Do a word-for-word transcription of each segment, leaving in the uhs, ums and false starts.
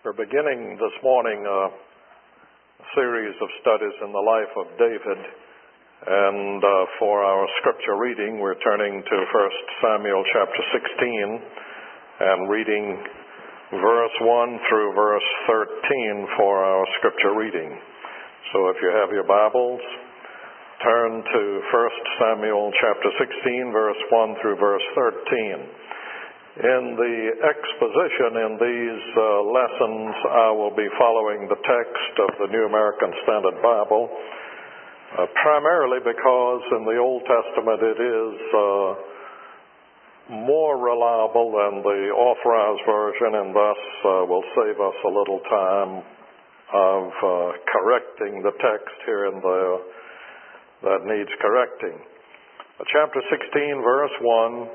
We're beginning this morning a series of studies in the life of David, and uh, for our scripture reading, we're turning to First Samuel chapter sixteen and reading verse one through verse thirteen for our scripture reading. So if you have your Bibles, turn to First Samuel chapter sixteen, verse one through verse thirteen. In the exposition in these uh, lessons, I will be following the text of the New American Standard Bible, uh, primarily because in the Old Testament it is uh, more reliable than the Authorized Version, and thus uh, will save us a little time of uh, correcting the text here and there that needs correcting. Uh, chapter sixteen, verse one.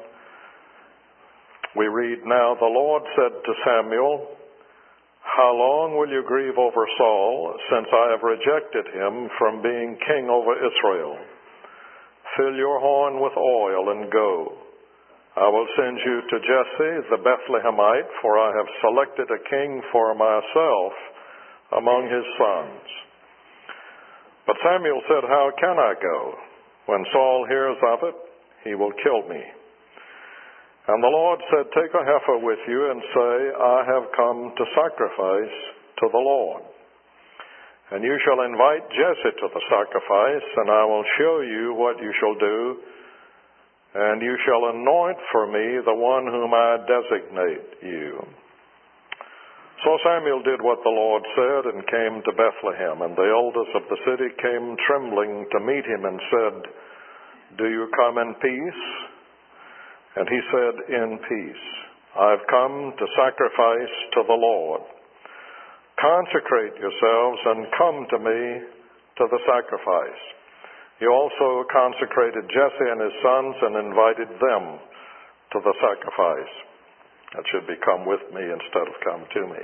We read, "Now the Lord said to Samuel, how long will you grieve over Saul, since I have rejected him from being king over Israel? Fill your horn with oil and go. I will send you to Jesse the Bethlehemite, for I have selected a king for myself among his sons." But Samuel said, "How can I go? When Saul hears of it, he will kill me." And the Lord said, "Take a heifer with you and say, I have come to sacrifice to the Lord. And you shall invite Jesse to the sacrifice, and I will show you what you shall do. And you shall anoint for me the one whom I designate you." So Samuel did what the Lord said and came to Bethlehem. And the elders of the city came trembling to meet him and said, "Do you come in peace?" And he said, "In peace. I've come to sacrifice to the Lord. Consecrate yourselves and come to me to the sacrifice." He also consecrated Jesse and his sons and invited them to the sacrifice. That should be "come with me" instead of "come to me."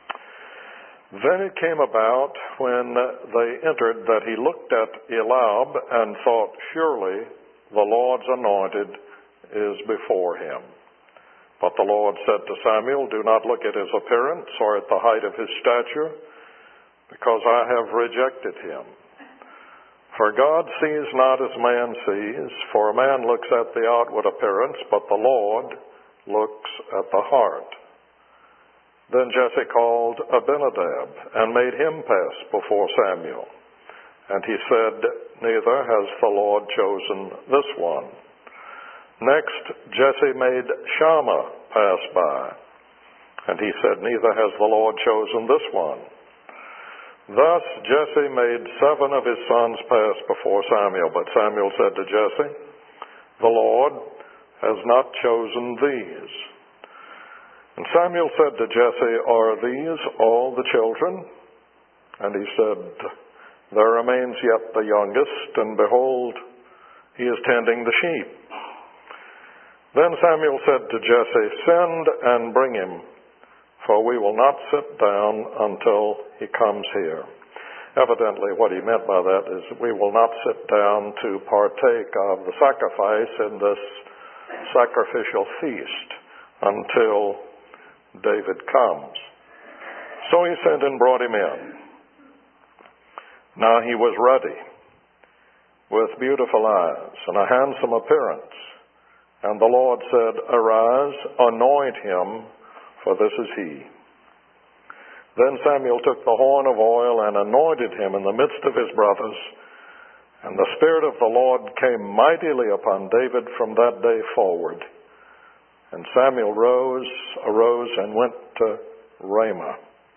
Then it came about when they entered that he looked at Eliab and thought, "Surely the Lord's anointed is before him." But the Lord said to Samuel, "Do not look at his appearance or at the height of his stature, because I have rejected him. For God sees not as man sees, for a man looks at the outward appearance, but the Lord looks at the heart." Then Jesse called Abinadab and made him pass before Samuel. And he said, "Neither has the Lord chosen this one." Next, Jesse made Shammah pass by. And he said, "Neither has the Lord chosen this one." Thus Jesse made seven of his sons pass before Samuel. But Samuel said to Jesse, "The Lord has not chosen these." And Samuel said to Jesse, "Are these all the children?" And he said, "There remains yet the youngest, and behold, he is tending the sheep." Then Samuel said to Jesse, "Send and bring him, for we will not sit down until he comes here." Evidently, what he meant by that is we will not sit down to partake of the sacrifice in this sacrificial feast until David comes. So he sent and brought him in. Now he was ruddy, with beautiful eyes and a handsome appearance. And the Lord said, "Arise, anoint him, for this is he." Then Samuel took the horn of oil and anointed him in the midst of his brothers. And the Spirit of the Lord came mightily upon David from that day forward. And Samuel rose, arose and went to Ramah.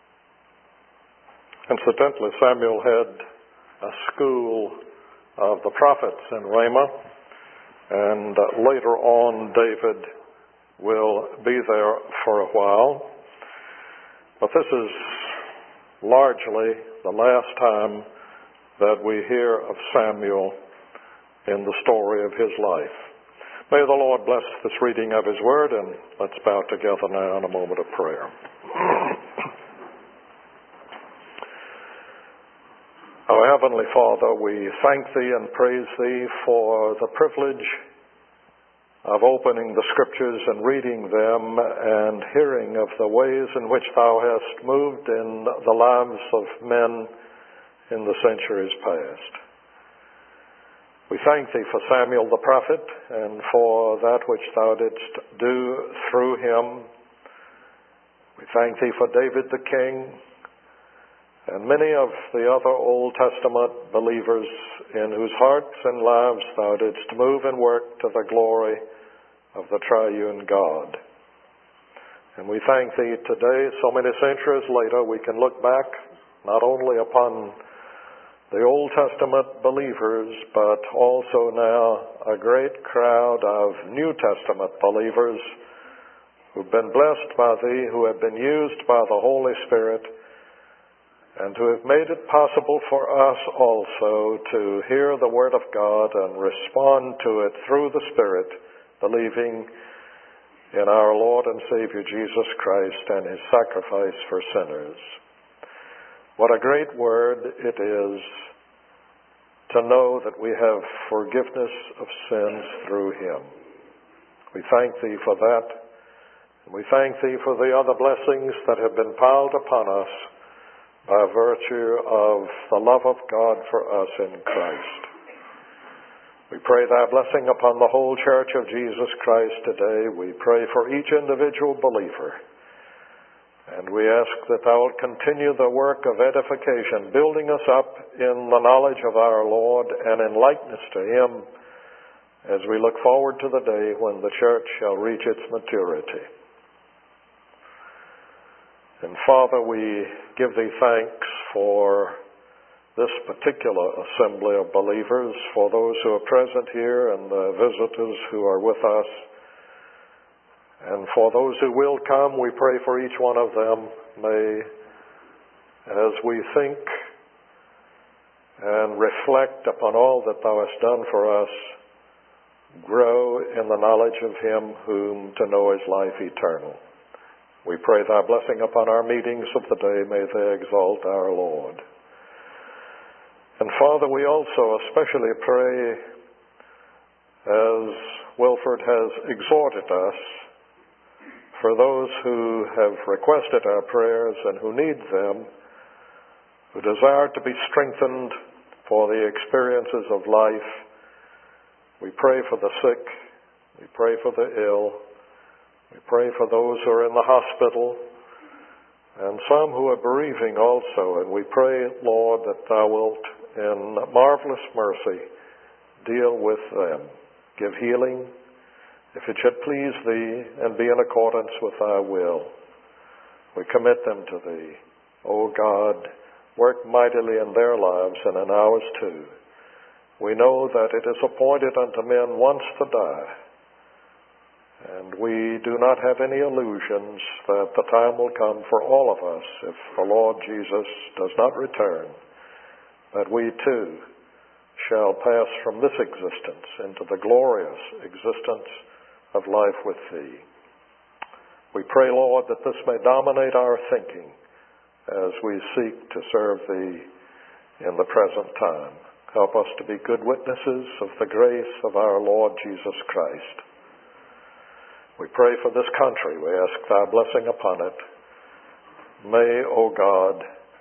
Incidentally, Samuel had a school of the prophets in Ramah. And uh, later on, David will be there for a while. But this is largely the last time that we hear of Samuel in the story of his life. May the Lord bless this reading of his word, and let's bow together now in a moment of prayer. Our Heavenly Father, we thank Thee and praise Thee for the privilege of opening the Scriptures and reading them and hearing of the ways in which Thou hast moved in the lives of men in the centuries past. We thank Thee for Samuel the prophet and for that which Thou didst do through him. We thank Thee for David the king and many of the other Old Testament believers in whose hearts and lives Thou didst move and work to the glory of the triune God. And we thank Thee today, so many centuries later, we can look back not only upon the Old Testament believers, but also now a great crowd of New Testament believers who've been blessed by Thee, who have been used by the Holy Spirit, and who have made it possible for us also to hear the Word of God and respond to it through the Spirit, believing in our Lord and Savior Jesus Christ and His sacrifice for sinners. What a great word it is to know that we have forgiveness of sins through Him. We thank Thee for that. We thank Thee for the other blessings that have been piled upon us by virtue of the love of God for us in Christ. We pray Thy blessing upon the whole Church of Jesus Christ today. We pray for each individual believer. And we ask that Thou wilt continue the work of edification, building us up in the knowledge of our Lord and in likeness to Him as we look forward to the day when the Church shall reach its maturity. And Father, we give Thee thanks for this particular assembly of believers, for those who are present here and the visitors who are with us. And for those who will come, we pray for each one of them. May, as we think and reflect upon all that Thou hast done for us, grow in the knowledge of Him whom to know is life eternal. We pray Thy blessing upon our meetings of the day. May they exalt our Lord. And Father, we also especially pray, as Wilford has exhorted us, for those who have requested our prayers and who need them, who desire to be strengthened for the experiences of life. We pray for the sick. We pray for the ill. We pray for those who are in the hospital and some who are bereaving also. And we pray, Lord, that Thou wilt, in marvelous mercy, deal with them. Give healing, if it should please Thee and be in accordance with Thy will. We commit them to Thee. O God, work mightily in their lives and in ours too. We know that it is appointed unto men once to die. And we do not have any illusions that the time will come for all of us, if the Lord Jesus does not return, that we too shall pass from this existence into the glorious existence of life with Thee. We pray, Lord, that this may dominate our thinking as we seek to serve Thee in the present time. Help us to be good witnesses of the grace of our Lord Jesus Christ. We pray for this country. We ask Thy blessing upon it. May, O God,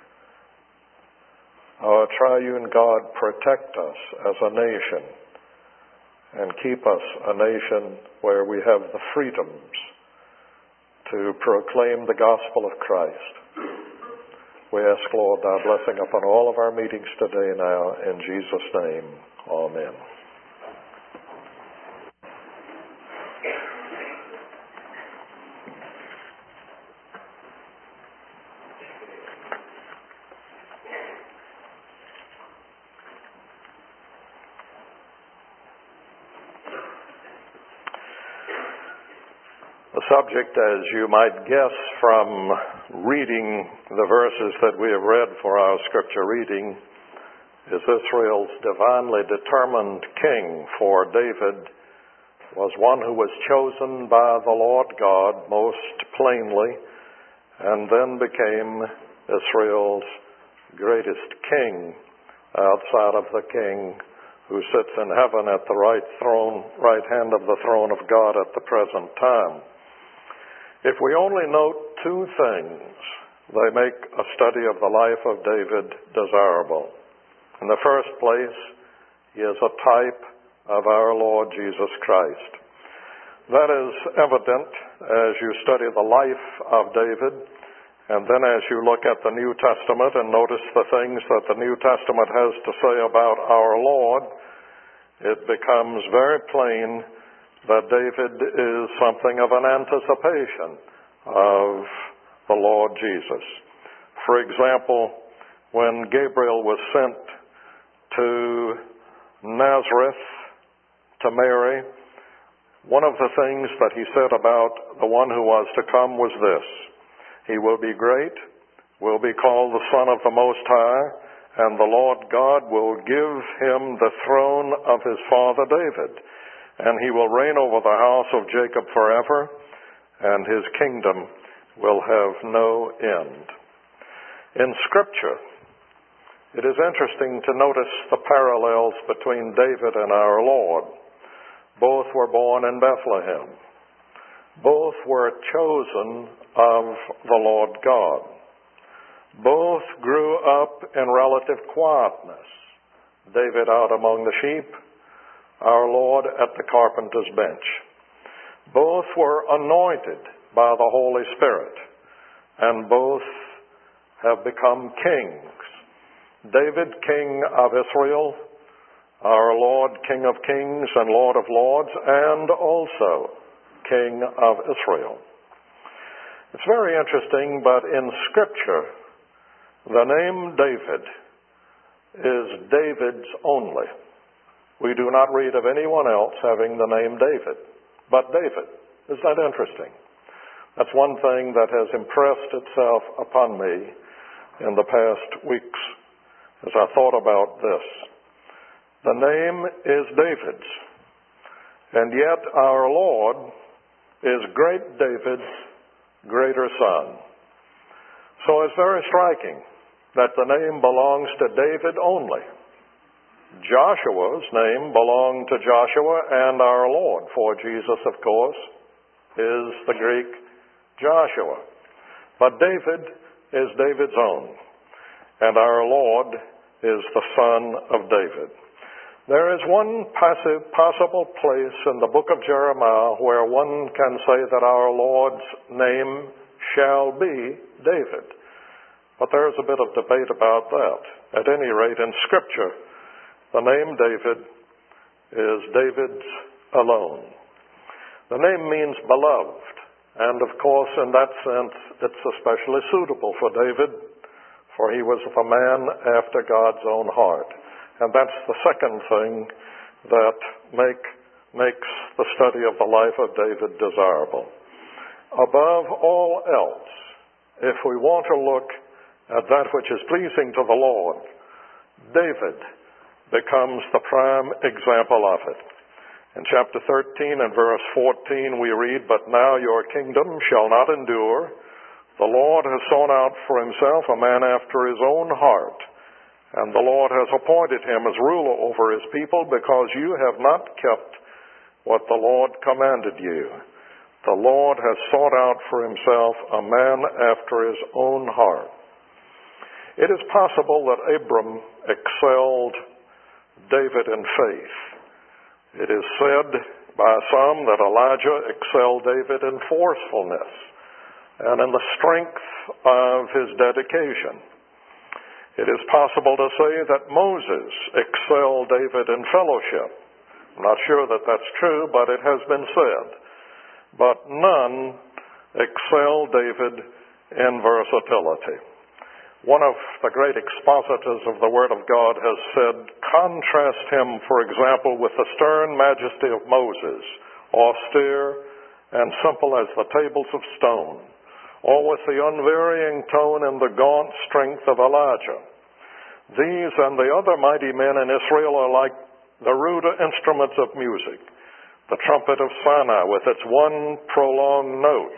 our triune God protect us as a nation and keep us a nation where we have the freedoms to proclaim the gospel of Christ. We ask, Lord, Thy blessing upon all of our meetings today now. In Jesus' name, amen. The subject, as you might guess from reading the verses that we have read for our scripture reading, is Israel's divinely determined king. For David was one who was chosen by the Lord God most plainly, and then became Israel's greatest king outside of the king who sits in heaven at the right throne, right hand of the throne of God at the present time. If we only note two things, they make a study of the life of David desirable. In the first place, he is a type of our Lord Jesus Christ. That is evident as you study the life of David, and then as you look at the New Testament and notice the things that the New Testament has to say about our Lord, it becomes very plain that David is something of an anticipation of the Lord Jesus. For example, when Gabriel was sent to Nazareth to Mary, one of the things that he said about the one who was to come was this: he will be great, will be called the Son of the Most High, and the Lord God will give him the throne of his father David, and he will reign over the house of Jacob forever, and his kingdom will have no end. In Scripture, it is interesting to notice the parallels between David and our Lord. Both were born in Bethlehem. Both were chosen of the Lord God. Both grew up in relative quietness. David out among the sheep, our Lord at the carpenter's bench. Both were anointed by the Holy Spirit, and both have become kings. David, king of Israel, our Lord, King of kings and Lord of lords, and also King of Israel. It's very interesting, but in Scripture, the name David is David's only. We do not read of anyone else having the name David, but David. Isn't that interesting? That's one thing that has impressed itself upon me in the past weeks as I thought about this. The name is David's, and yet our Lord is great David's greater son. So it's very striking that the name belongs to David only. Joshua's name belonged to Joshua and our Lord, for Jesus, of course, is the Greek Joshua. But David is David's own, and our Lord is the Son of David. There is one passive, possible place in the book of Jeremiah where one can say that our Lord's name shall be David. But there is a bit of debate about that. At any rate, in Scripture, the name David is David's alone. The name means beloved, and of course, in that sense, it's especially suitable for David, for he was a man after God's own heart. And that's the second thing that make, makes the study of the life of David desirable. Above all else, if we want to look at that which is pleasing to the Lord, David becomes the prime example of it. In chapter thirteen and verse fourteen we read, "But now your kingdom shall not endure. The Lord has sought out for himself a man after his own heart, and the Lord has appointed him as ruler over his people, because you have not kept what the Lord commanded you. The Lord has sought out for himself a man after his own heart." It is possible that Abram excelled David in faith. It is said by some that Elijah excelled David in forcefulness and in the strength of his dedication. It is possible to say that Moses excelled David in fellowship. I'm not sure that that's true, but it has been said. But none excelled David in versatility. One of the great expositors of the Word of God has said, contrast him, for example, with the stern majesty of Moses, austere and simple as the tables of stone, or with the unvarying tone and the gaunt strength of Elijah. These and the other mighty men in Israel are like the ruder instruments of music, the trumpet of Sinai with its one prolonged note.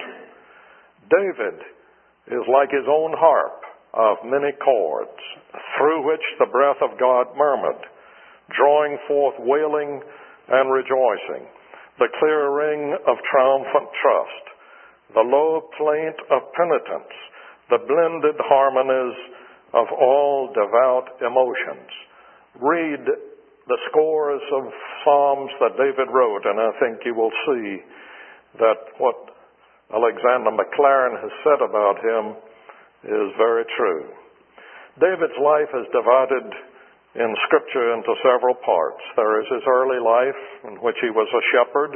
David is like his own harp of many chords, through which the breath of God murmured. drawing forth wailing and rejoicing, the clear ring of triumphant trust, the low plaint of penitence, the blended harmonies of all devout emotions. Read the scores of psalms that David wrote, and I think you will see that what Alexander Maclaren has said about him is very true. David's life is divided in Scripture into several parts. There is his early life, in which he was a shepherd,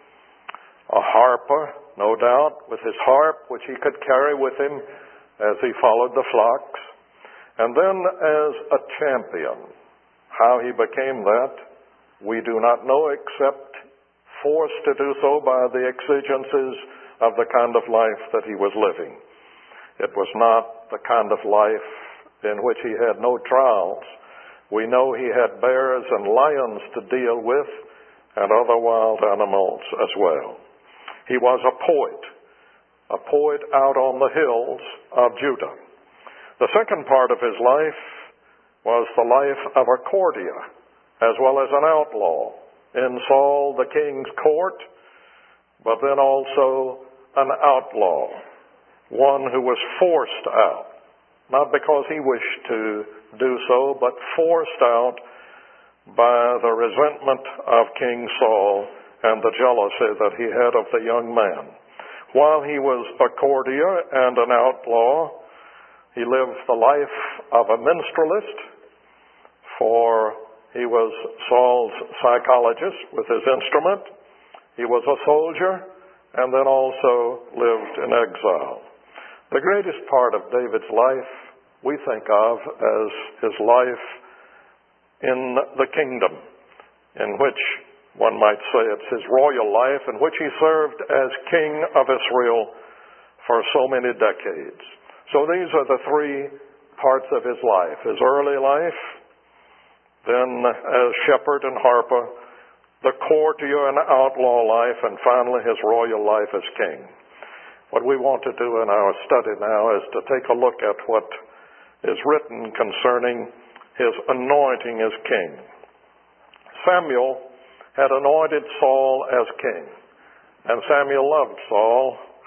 a harper, no doubt, with his harp, which he could carry with him as he followed the flocks. And then as a champion. How he became that, we do not know, except forced to do so by the exigencies of the kind of life that he was living. It was not the kind of life in which he had no trials. We know he had bears and lions to deal with, and other wild animals as well. He was a poet, a poet out on the hills of Judah. The second part of his life was the life of a courtier, as well as an outlaw, in Saul the king's court, but then also an outlaw, one who was forced out, not because he wished to do so, but forced out by the resentment of King Saul and the jealousy that he had of the young man. While he was a courtier and an outlaw, he lived the life of a minstrelist, for he was Saul's psychologist with his instrument. He was a soldier, and then also lived in exile. The greatest part of David's life we think of as his life in the kingdom, in which one might say it's his royal life, in which he served as king of Israel for so many decades. So these are the three parts of his life: his early life, then as shepherd and harper, the courtier and outlaw life, and finally his royal life as king. What we want to do in our study now is to take a look at what is written concerning his anointing as king. Samuel had anointed Saul as king, and Samuel loved Saul,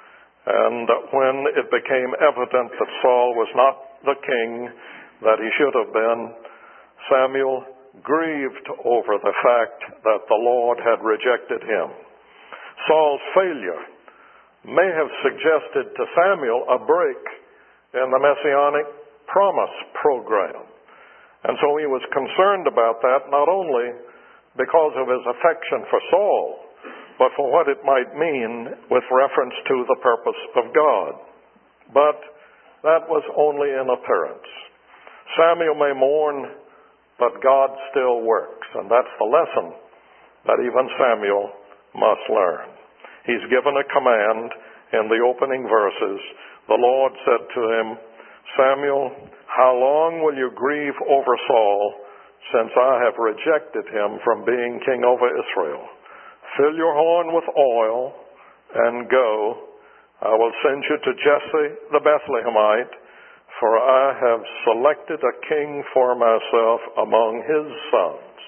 and when it became evident that Saul was not the king that he should have been, Samuel grieved over the fact that the Lord had rejected him. Saul's failure may have suggested to Samuel a break in the Messianic promise program. And so he was concerned about that, not only because of his affection for Saul, but for what it might mean with reference to the purpose of God. But that was only in appearance. Samuel may mourn, but God still works, and that's the lesson that even Samuel must learn. He's given a command in the opening verses. The Lord said to him, "Samuel, how long will you grieve over Saul, since I have rejected him from being king over Israel? Fill your horn with oil and go. I will send you to Jesse the Bethlehemite, for I have selected a king for myself among his sons."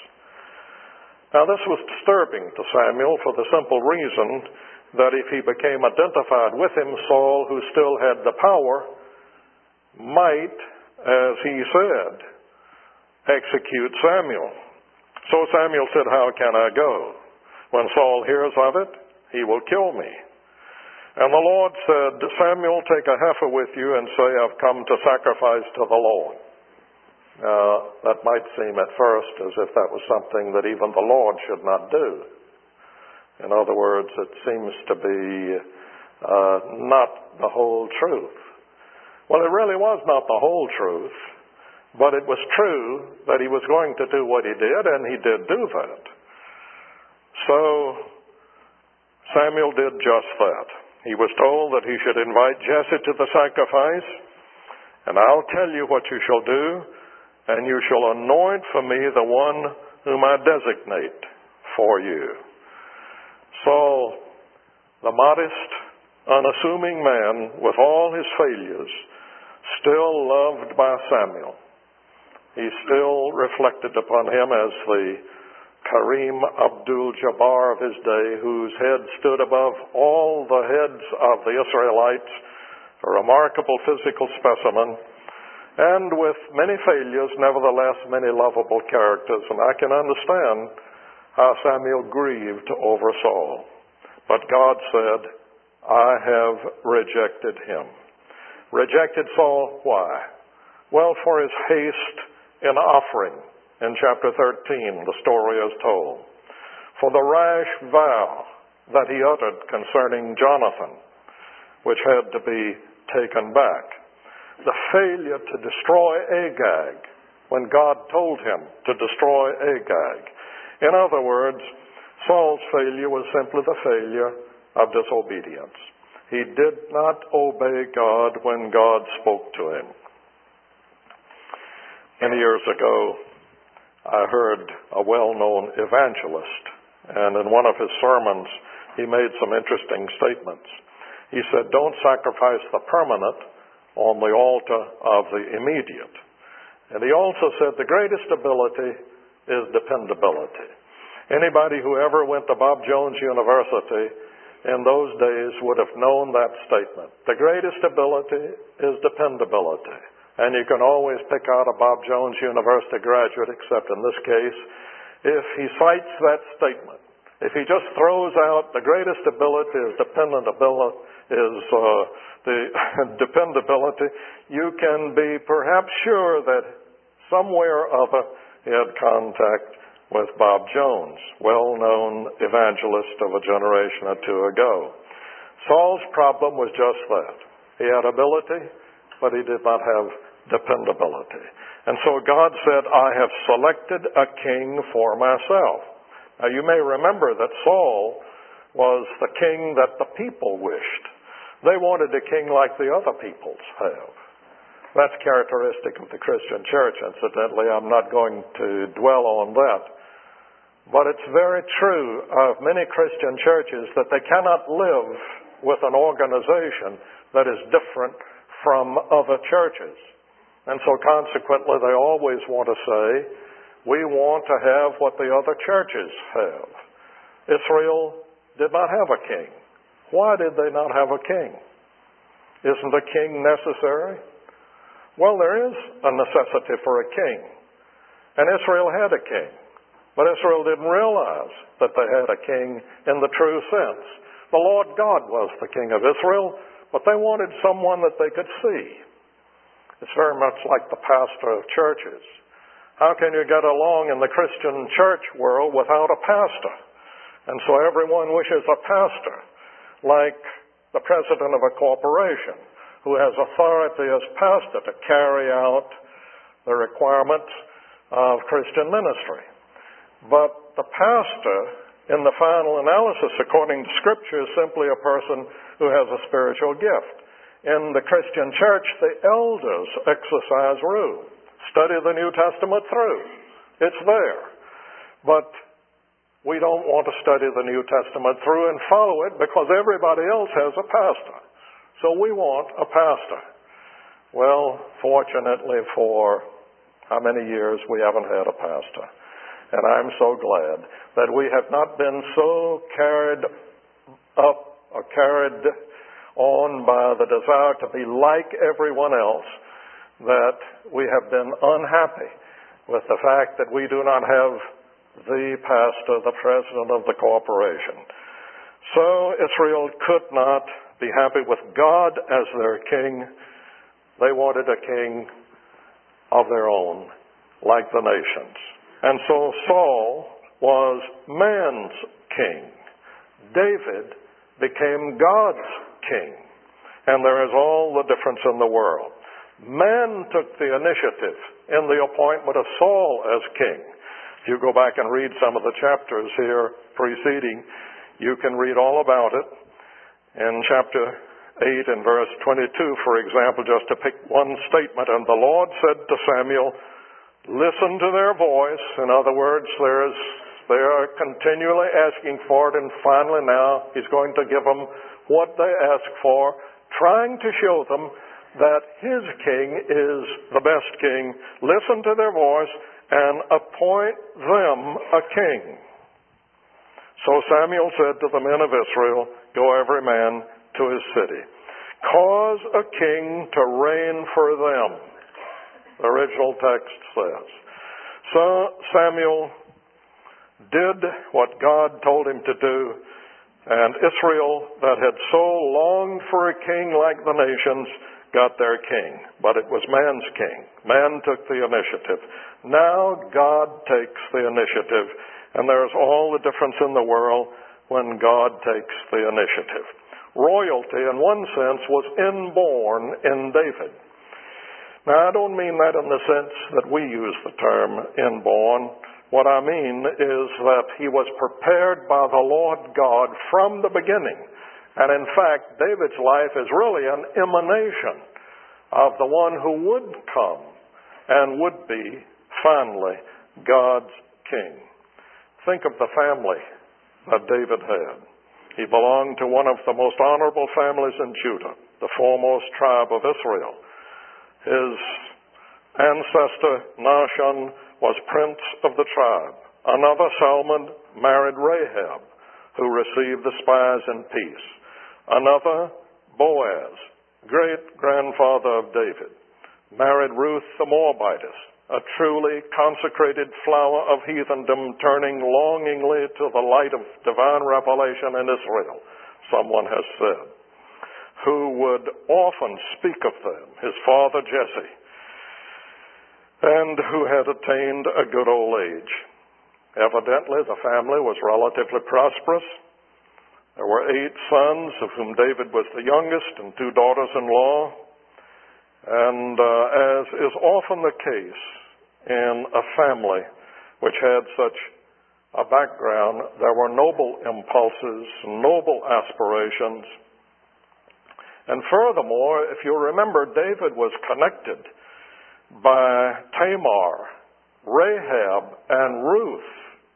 Now this was disturbing to Samuel for the simple reason that if he became identified with him, Saul, who still had the power, might, as he said, execute Samuel. So Samuel said, "How can I go? When Saul hears of it, he will kill me." And the Lord said, "Samuel, take a heifer with you and say, I've come to sacrifice to the Lord." Now, that might seem at first as if that was something that even the Lord should not do. In other words, it seems to be uh, not the whole truth. Well, it really was not the whole truth, but it was true that he was going to do what he did, and he did do that. So Samuel did just that. He was told that he should invite Jesse to the sacrifice, and "I'll tell you what you shall do, and you shall anoint for me the one whom I designate for you." Saul, the modest, unassuming man with all his failures, still loved by Samuel, He still reflected upon him as the Kareem Abdul-Jabbar of his day, whose head stood above all the heads of the Israelites, a remarkable physical specimen, and with many failures, nevertheless many lovable characters. And I can understand how Samuel grieved over Saul. But God said, I have rejected him. Rejected Saul, why? Well, for his haste in offering. In chapter thirteen, the story is told. For the rash vow that he uttered concerning Jonathan, which had to be taken back. The failure to destroy Agag when God told him to destroy Agag. In other words, Saul's failure was simply the failure of disobedience. He did not obey God when God spoke to him. Many years ago, I heard a well-known evangelist, and in one of his sermons, he made some interesting statements. He said, don't sacrifice the permanent on the altar of the immediate. And he also said the greatest ability is dependability. Anybody who ever went to Bob Jones University in those days would have known that statement. The greatest ability is dependability. And you can always pick out a Bob Jones University graduate, except in this case, if he cites that statement. If he just throws out the greatest ability is dependability, is uh, the dependability, you can be perhaps sure that somewhere or other he had contact with Bob Jones, well-known evangelist of a generation or two ago. Saul's problem was just that. He had ability, but he did not have dependability. And so God said, I have selected a king for myself. Now you may remember that Saul was the king that the people wished. They wanted a king like the other peoples have. That's characteristic of the Christian church, incidentally. I'm not going to dwell on that. But it's very true of many Christian churches that they cannot live with an organization that is different from other churches. And so consequently, they always want to say, we want to have what the other churches have. Israel did not have a king. Why did they not have a king? Isn't a king necessary? Well, there is a necessity for a king. And Israel had a king. But Israel didn't realize that they had a king in the true sense. The Lord God was the king of Israel, but they wanted someone that they could see. It's very much like the pastor of churches. How can you get along in the Christian church world without a pastor? And so everyone wishes a pastor, like the president of a corporation, who has authority as pastor to carry out the requirements of Christian ministry. But the pastor, in the final analysis, according to Scripture, is simply a person who has a spiritual gift. In the Christian church, the elders exercise rule. Study the New Testament through. It's there. But we don't want to study the New Testament through and follow it because everybody else has a pastor. So we want a pastor. Well, fortunately for how many years we haven't had a pastor. And I'm so glad that we have not been so carried up or carried on by the desire to be like everyone else that we have been unhappy with the fact that we do not have the pastor, the president of the corporation. So Israel could not be happy with God as their king. They wanted a king of their own, like the nations. And so Saul was man's king. David became God's king. And there is all the difference in the world. Man took the initiative in the appointment of Saul as king. If you go back and read some of the chapters here preceding, you can read all about it. In chapter eight and verse twenty-two, for example, just to pick one statement, and the Lord said to Samuel, listen to their voice. In other words, there's, they are continually asking for it, and finally now he's going to give them what they ask for, trying to show them that his king is the best king. Listen to their voice and appoint them a king. So Samuel said to the men of Israel, go every man to his city. Cause a king to reign for them. The original text says. So Samuel did what God told him to do, and Israel, that had so longed for a king like the nations, got their king. But it was man's king. Man took the initiative. Now God takes the initiative, and there's all the difference in the world when God takes the initiative. Royalty, in one sense, was inborn in David. Now, I don't mean that in the sense that we use the term inborn. What I mean is that he was prepared by the Lord God from the beginning. And in fact, David's life is really an emanation of the one who would come and would be, finally, God's king. Think of the family that David had. He belonged to one of the most honorable families in Judah, the foremost tribe of Israel. His ancestor, Nahshon, was prince of the tribe. Another, Salmon, married Rahab, who received the spies in peace. Another, Boaz, great-grandfather of David, married Ruth the Moabitess, a truly consecrated flower of heathendom, turning longingly to the light of divine revelation in Israel, someone has said, who would often speak of them, his father Jesse, and who had attained a good old age. Evidently, the family was relatively prosperous. There were eight sons, of whom David was the youngest, and two daughters-in-law. And uh, as is often the case in a family which had such a background, there were noble impulses, noble aspirations. And furthermore, if you remember, David was connected by Tamar, Rahab, and Ruth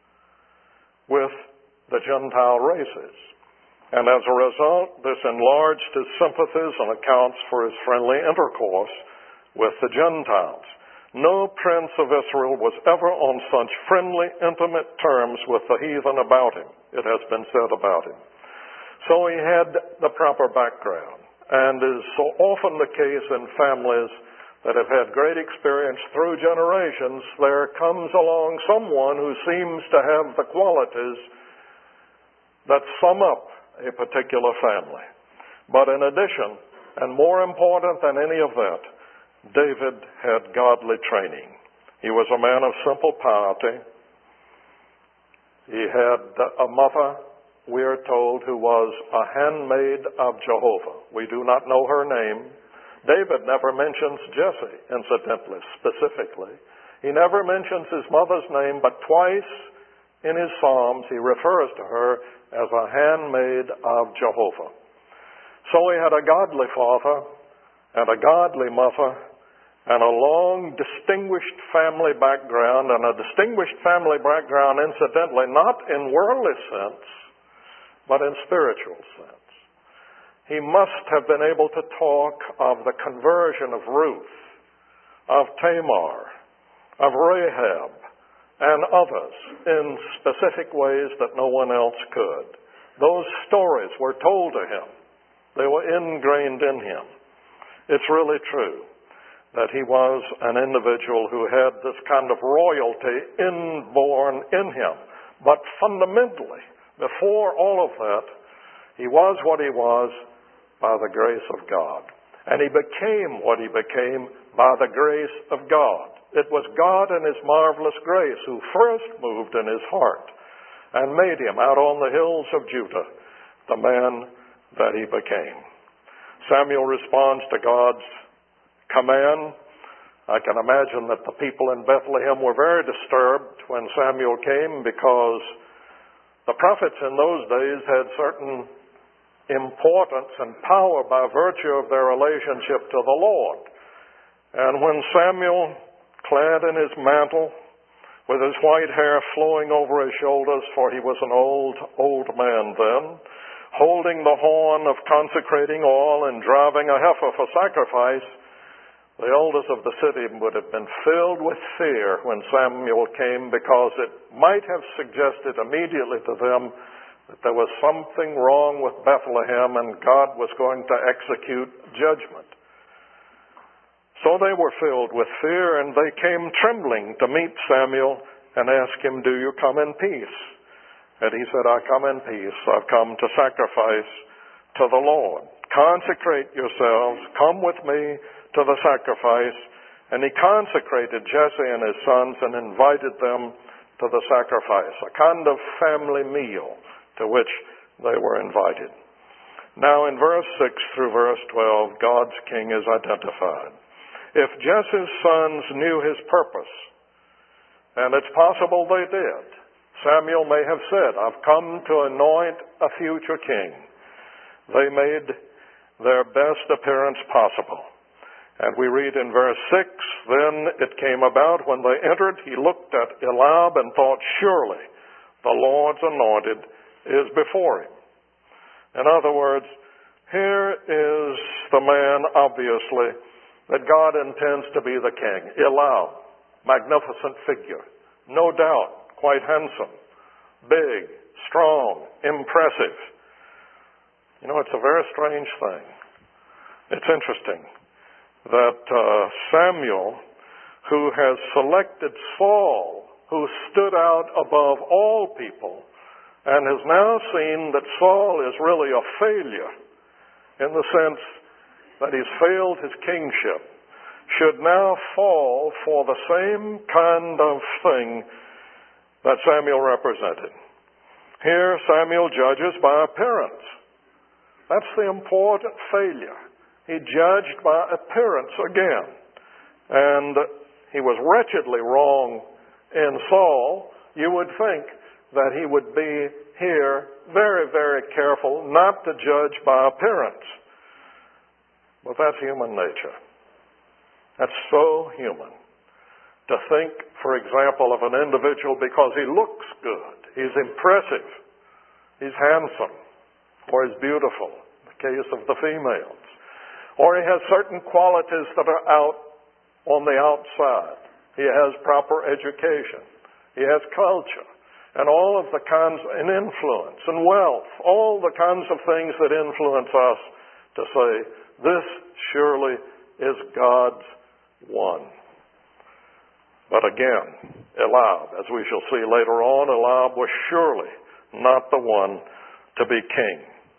with the Gentile races. And as a result, this enlarged his sympathies and accounts for his friendly intercourse with the Gentiles. No prince of Israel was ever on such friendly, intimate terms with the heathen about him, it has been said about him. So he had the proper background, and is so often the case in families that have had great experience through generations, there comes along someone who seems to have the qualities that sum up a particular family. But in addition, and more important than any of that, David had godly training. He was a man of simple piety. He had a mother, we are told, who was a handmaid of Jehovah. We do not know her name. David never mentions Jesse, incidentally, specifically. He never mentions his mother's name, but twice in his Psalms he refers to her as a handmaid of Jehovah. So he had a godly father and a godly mother and a long, distinguished family background, and a distinguished family background, incidentally, not in worldly sense, but in spiritual sense. He must have been able to talk of the conversion of Ruth, of Tamar, of Rahab, and others in specific ways that no one else could. Those stories were told to him. They were ingrained in him. It's really true that he was an individual who had this kind of royalty inborn in him. But fundamentally, before all of that, he was what he was by the grace of God. And he became what he became by the grace of God. It was God in his marvelous grace who first moved in his heart and made him, out on the hills of Judah, the man that he became. Samuel responds to God's command. I can imagine that the people in Bethlehem were very disturbed when Samuel came, because the prophets in those days had certain importance and power by virtue of their relationship to the Lord. And when Samuel, clad in his mantle, with his white hair flowing over his shoulders, for he was an old, old man then, holding the horn of consecrating oil and driving a heifer for sacrifice, the elders of the city would have been filled with fear when Samuel came, because it might have suggested immediately to them that there was something wrong with Bethlehem and God was going to execute judgment. So they were filled with fear, and they came trembling to meet Samuel and ask him, "Do you come in peace?" And he said, "I come in peace. I've come to sacrifice to the Lord. Consecrate yourselves. Come with me to the sacrifice." And he consecrated Jesse and his sons and invited them to the sacrifice, a kind of family meal to which they were invited. Now in verse six through verse twelve, God's king is identified. If Jesse's sons knew his purpose, and it's possible they did, Samuel may have said, "I've come to anoint a future king." They made their best appearance possible. And we read in verse six, "Then it came about when they entered, he looked at Eliab and thought, 'Surely the Lord's anointed is before him.'" In other words, here is the man, obviously, that God intends to be the king. Eliab, magnificent figure, no doubt, quite handsome, big, strong, impressive. You know, it's a very strange thing. It's interesting that uh, Samuel, who has selected Saul, who stood out above all people, and has now seen that Saul is really a failure in the sense that he's failed his kingship, should now fall for the same kind of thing that Samuel represented. Here, Samuel judges by appearance. That's the important failure. He judged by appearance again. And he was wretchedly wrong in Saul. You would think that he would be here very, very careful not to judge by appearance. But that's human nature. That's so human. To think, for example, of an individual because he looks good, he's impressive, he's handsome, or he's beautiful, in the case of the females. Or he has certain qualities that are out on the outside. He has proper education. He has culture. And all of the kinds, and influence, and wealth, all the kinds of things that influence us to say, this surely is God's one. But again, Eliab, as we shall see later on, Eliab was surely not the one to be king.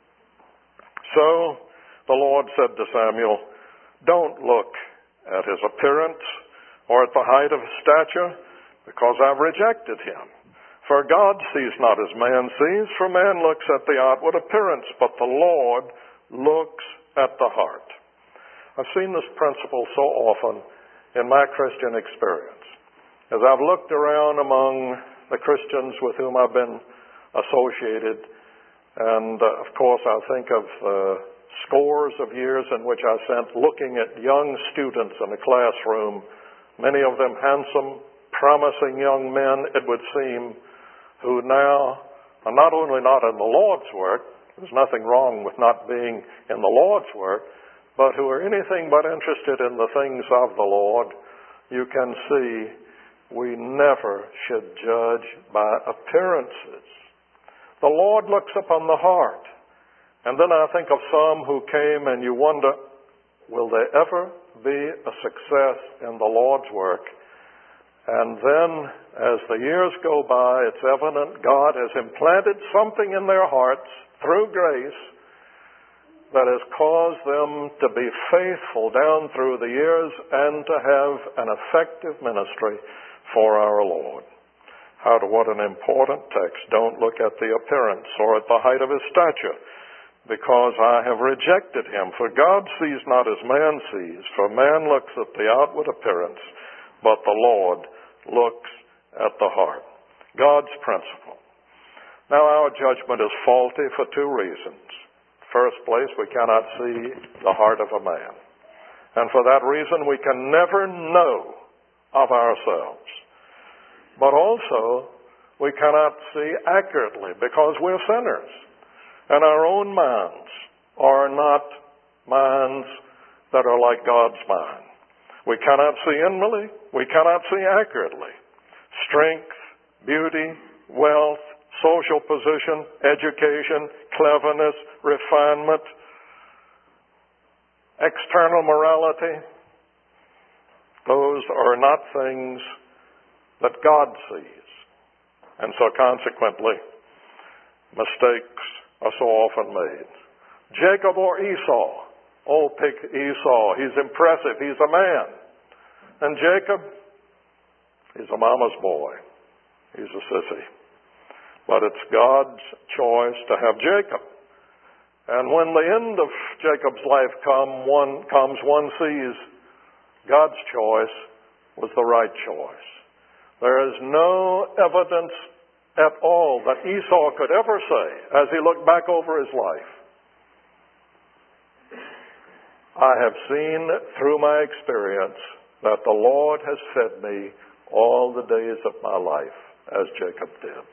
So the Lord said to Samuel, "Don't look at his appearance or at the height of his stature, because I've rejected him. For God sees not as man sees, for man looks at the outward appearance, but the Lord looks at the heart." I've seen this principle so often in my Christian experience. As I've looked around among the Christians with whom I've been associated, and uh, of course I think of uh, scores of years in which I spent looking at young students in a classroom, many of them handsome, promising young men, it would seem, who now are not only not in the Lord's work, there's nothing wrong with not being in the Lord's work, but who are anything but interested in the things of the Lord. You can see we never should judge by appearances. The Lord looks upon the heart. And then I think of some who came and you wonder, will they ever be a success in the Lord's work? And then, as the years go by, it's evident God has implanted something in their hearts through grace that has caused them to be faithful down through the years and to have an effective ministry for our Lord. How to, what an important text. Don't look at the appearance or at the height of his stature, because I have rejected him. For God sees not as man sees, for man looks at the outward appearance, but the Lord looks at the heart. God's principle. Now, our judgment is faulty for two reasons. First place, we cannot see the heart of a man. And for that reason, we can never know of ourselves. But also, we cannot see accurately because we're sinners. And our own minds are not minds that are like God's mind. We cannot see inwardly. We cannot see accurately. Strength, beauty, wealth, social position, education, cleverness, refinement, external morality, those are not things that God sees. And so consequently, mistakes are so often made. Jacob or Esau? Oh, pick Esau. He's impressive. He's a man. And Jacob, he's a mama's boy. He's a sissy. But it's God's choice to have Jacob. And when the end of Jacob's life come, one, comes, one sees God's choice was the right choice. There is no evidence at all that Esau could ever say as he looked back over his life, I have seen through my experience that the Lord has fed me all the days of my life, as Jacob did.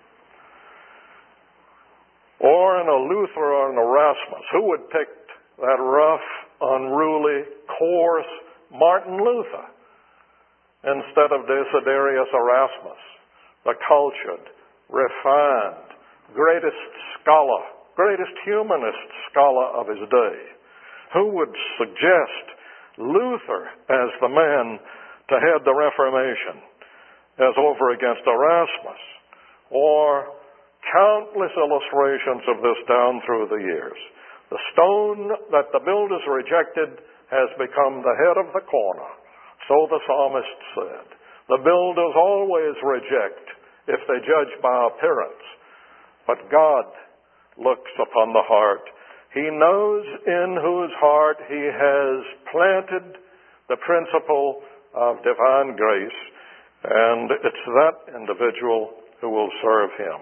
Or in a Luther or an Erasmus, who would pick that rough, unruly, coarse Martin Luther instead of Desiderius Erasmus, the cultured, refined, greatest scholar, greatest humanist scholar of his day? Who would suggest Luther as the man to head the Reformation as over against Erasmus? Or countless illustrations of this down through the years. The stone that the builders rejected has become the head of the corner. So the psalmist said. The builders always reject if they judge by appearance. But God looks upon the heart. He knows in whose heart He has planted the principle of divine grace, and it's that individual who will serve Him.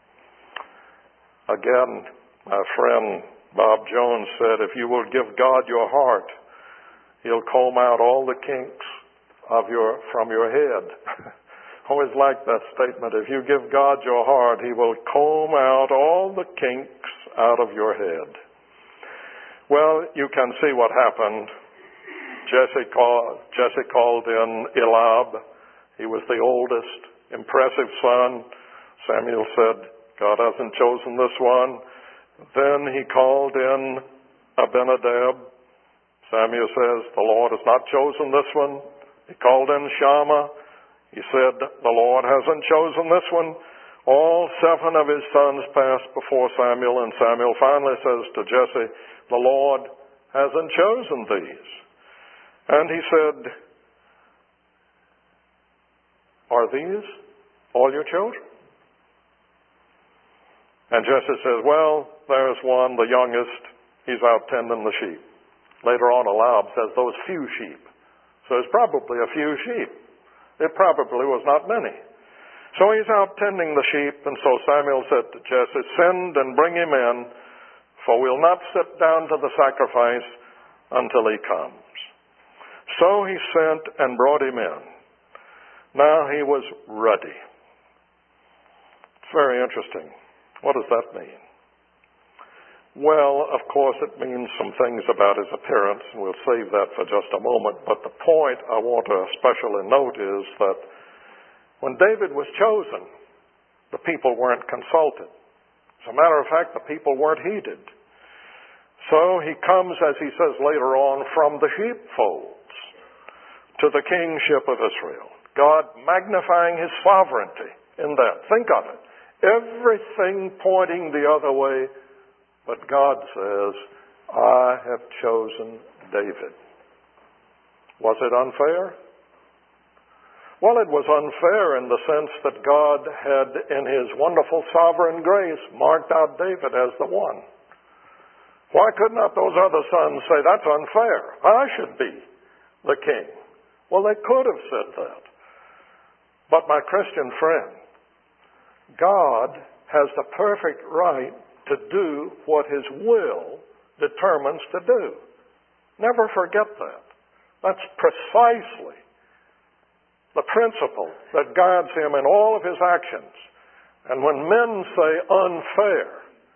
Again, my friend Bob Jones said, if you will give God your heart, He'll comb out all the kinks of your from your head. Always like that statement. If you give God your heart, He will comb out all the kinks out of your head. Well, you can see what happened. Jesse called, Jesse called in Eliab. He was the oldest, impressive son. Samuel said, God hasn't chosen this one. Then he called in Abinadab. Samuel says, the Lord has not chosen this one. He called in Shammah. He said, the Lord hasn't chosen this one. All seven of his sons passed before Samuel, and Samuel finally says to Jesse, the Lord hasn't chosen these. And he said, are these all your children? And Jesse says, well, there's one, the youngest. He's out tending the sheep. Later on, Eliab says those few sheep. So it's probably a few sheep. It probably was not many. So he's out tending the sheep, and so Samuel said to Jesse, send and bring him in, for we'll not sit down to the sacrifice until he comes. So he sent and brought him in. Now he was ruddy. It's very interesting. What does that mean? Well, of course, it means some things about his appearance, and we'll save that for just a moment. But the point I want to especially note is that when David was chosen, the people weren't consulted. As a matter of fact, the people weren't heeded. So he comes, as he says later on, from the sheepfolds to the kingship of Israel. God magnifying His sovereignty in that. Think of it. Everything pointing the other way, but God says, I have chosen David. Was it unfair? Well, it was unfair in the sense that God had, in His wonderful sovereign grace, marked out David as the one. Why could not those other sons say, that's unfair, I should be the king? Well, they could have said that. But my Christian friend, God has the perfect right to do what His will determines to do. Never forget that. That's precisely the principle that guides Him in all of His actions. And when men say unfair,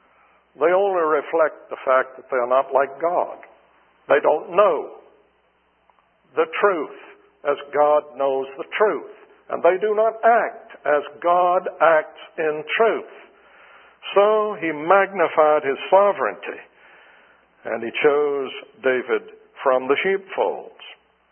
They only reflect the fact that they're not like God. They don't know the truth as God knows the truth. And they do not act as God acts in truth. So he magnified his sovereignty, and he chose David from the sheepfolds.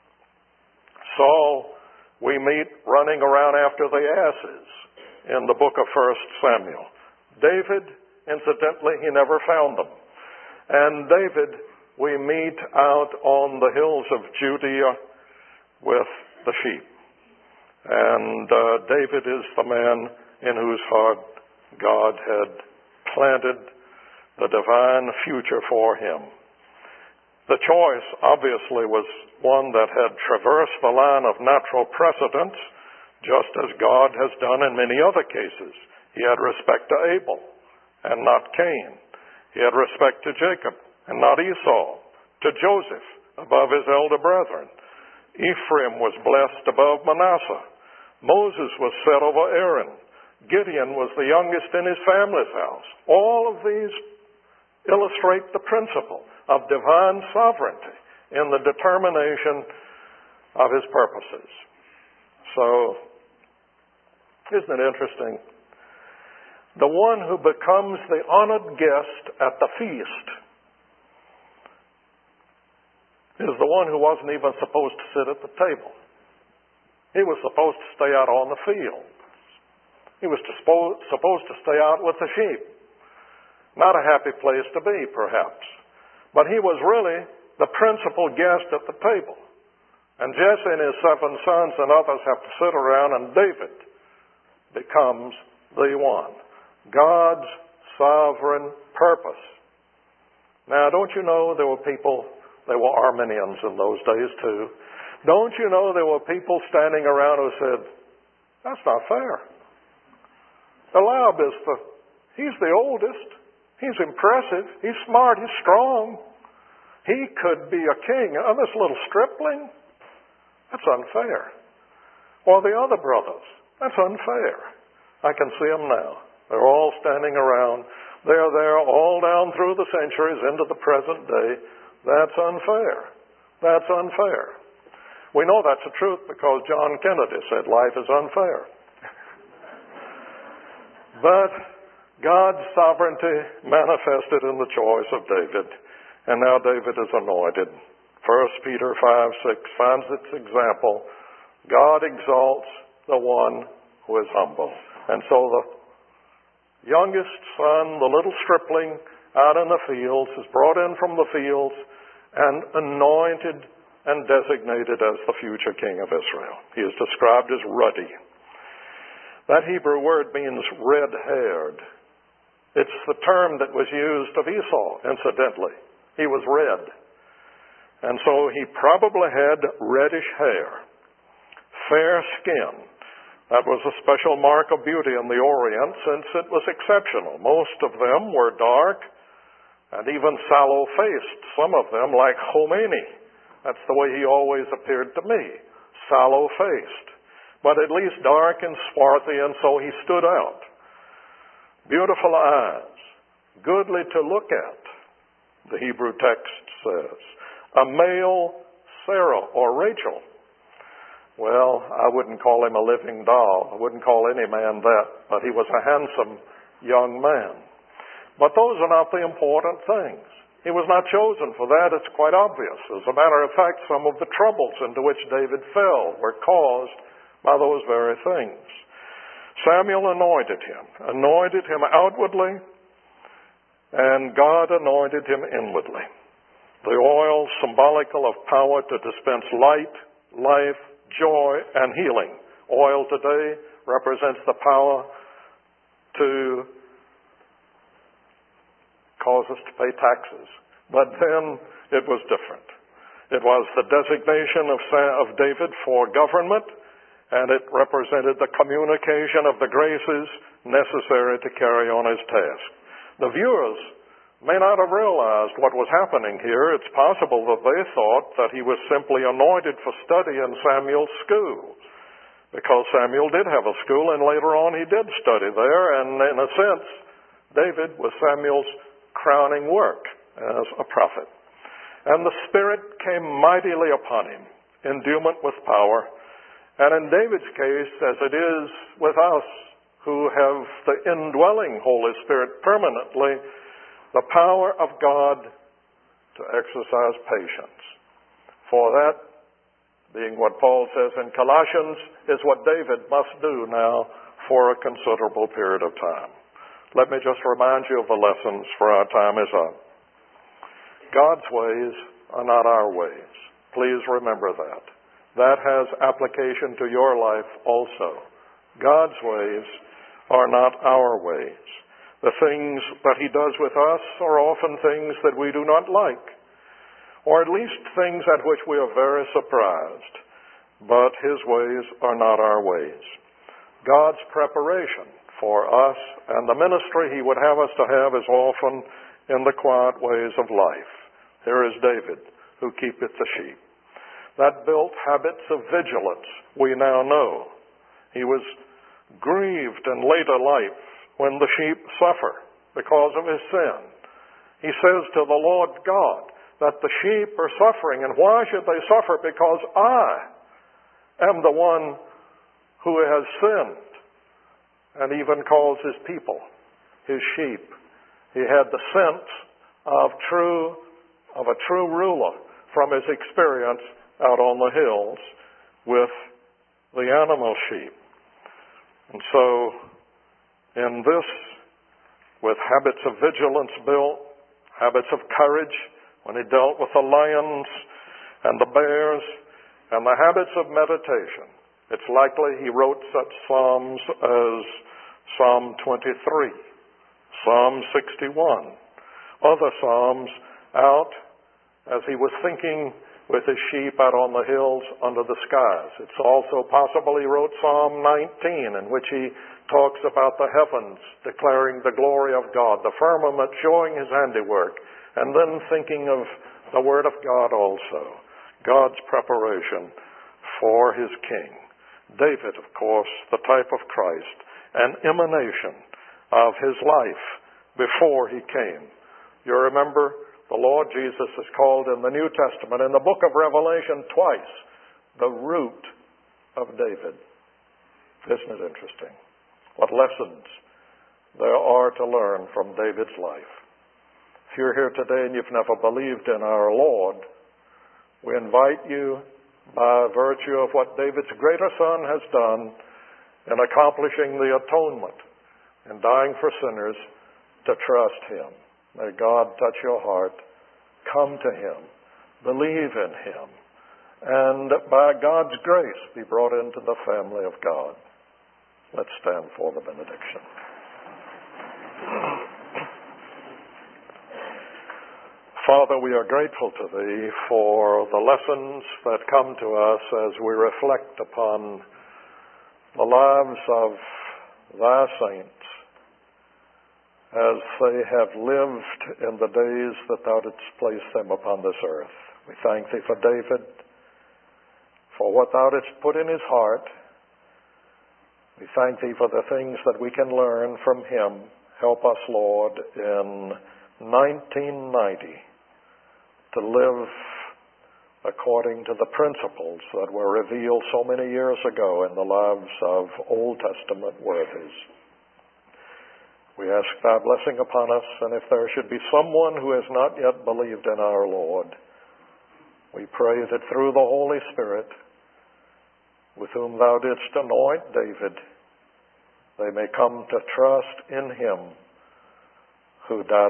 Saul we meet running around after the asses in the book of First Samuel. David, incidentally, he never found them. And David we meet out on the hills of Judea with the sheep. And uh, David is the man in whose heart God had planted the divine future for him. The choice, obviously, was one that had traversed the line of natural precedence, just as God has done in many other cases. He had respect to Abel and not Cain. He had respect to Jacob and not Esau, to Joseph above his elder brethren. Ephraim was blessed above Manasseh. Moses was set over Aaron. Gideon was the youngest in his family's house. All of these illustrate the principle of divine sovereignty in the determination of his purposes. So, isn't it interesting? The one who becomes the honored guest at the feast is the one who wasn't even supposed to sit at the table. He was supposed to stay out on the field. He was supposed to stay out with the sheep. Not a happy place to be, perhaps. But he was really the principal guest at the table. And Jesse and his seven sons and others have to sit around, and David becomes the one. God's sovereign purpose. Now, don't you know there were people, there were Arminians in those days too. Don't you know there were people standing around who said, that's not fair. Eliab is the, he's the oldest. He's impressive. He's smart. He's strong. He could be a king. And this little stripling, that's unfair. Or the other brothers, that's unfair. I can see them now. They're all standing around. They're there all down through the centuries into the present day. That's unfair. That's unfair. We know that's the truth because John Kennedy said life is unfair. But God's sovereignty manifested in the choice of David. And now David is anointed. First Peter five six finds its example. God exalts the one who is humble. And so the youngest son, the little stripling out in the fields, is brought in from the fields and anointed and designated as the future king of Israel. He is described as ruddy. That Hebrew word means red-haired. It's the term that was used of Esau, incidentally. He was red. And so he probably had reddish hair, fair skin. That was a special mark of beauty in the Orient since it was exceptional. Most of them were dark and even sallow-faced. Some of them like Khomeini. That's the way he always appeared to me, sallow-faced. But at least dark and swarthy, and so he stood out. Beautiful eyes, goodly to look at, the Hebrew text says. A male Sarah or Rachel. Well, I wouldn't call him a living doll. I wouldn't call any man that, but he was a handsome young man. But those are not the important things. He was not chosen for that. It's quite obvious. As a matter of fact, some of the troubles into which David fell were caused by those very things. Samuel anointed him, anointed him outwardly, and God anointed him inwardly. The oil symbolical of power to dispense light, life, joy, and healing. Oil today represents the power to cause us to pay taxes. But then it was different. It was the designation of, of David for government, and it represented the communication of the graces necessary to carry on his task. The viewers may not have realized what was happening here. It's possible that they thought that he was simply anointed for study in Samuel's school, because Samuel did have a school, and later on he did study there, and in a sense, David was Samuel's crowning work as a prophet. And the Spirit came mightily upon him, endowment with power. And in David's case, as it is with us who have the indwelling Holy Spirit permanently, the power of God to exercise patience. For that, being what Paul says in Colossians, is what David must do now for a considerable period of time. Let me just remind you of the lessons, for our time is up. God's ways are not our ways. Please remember that. That has application to your life also. God's ways are not our ways. The things that He does with us are often things that we do not like, or at least things at which we are very surprised. But His ways are not our ways. God's preparation for us and the ministry He would have us to have is often in the quiet ways of life. Here is David, who keepeth the sheep. That built habits of vigilance we now know. He was grieved in later life when the sheep suffer because of his sin. He says to the Lord God that the sheep are suffering, and why should they suffer? Because I am the one who has sinned, and even calls his people his sheep. He had the sense of true of a true ruler from his experience out on the hills with the animal sheep. And so, in this, with habits of vigilance built, habits of courage, when he dealt with the lions and the bears, and the habits of meditation, it's likely he wrote such psalms as Psalm twenty-three, Psalm sixty-one, other psalms out as he was thinking with his sheep out on the hills under the skies. It's also possible he wrote Psalm nineteen, in which he talks about the heavens declaring the glory of God, the firmament showing his handiwork, and then thinking of the Word of God also, God's preparation for his king. David, of course, the type of Christ, an emanation of his life before he came. You remember, the Lord Jesus is called in the New Testament, in the book of Revelation, twice, the root of David. Isn't it interesting? What lessons there are to learn from David's life. If you're here today and you've never believed in our Lord, we invite you, by virtue of what David's greater son has done in accomplishing the atonement and dying for sinners, to trust him. May God touch your heart. Come to him. Believe in him. And by God's grace be brought into the family of God. Let's stand for the benediction. Father, we are grateful to Thee for the lessons that come to us as we reflect upon the lives of Thy saints as they have lived in the days that Thou didst place them upon this earth. We thank Thee for David, for what Thou didst put in his heart. We thank Thee for the things that we can learn from him. Help us, Lord, in nineteen ninety to live according to the principles that were revealed so many years ago in the lives of Old Testament worthies. We ask Thy blessing upon us, and if there should be someone who has not yet believed in our Lord, we pray that through the Holy Spirit, with whom Thou didst anoint David, they may come to trust in Him who died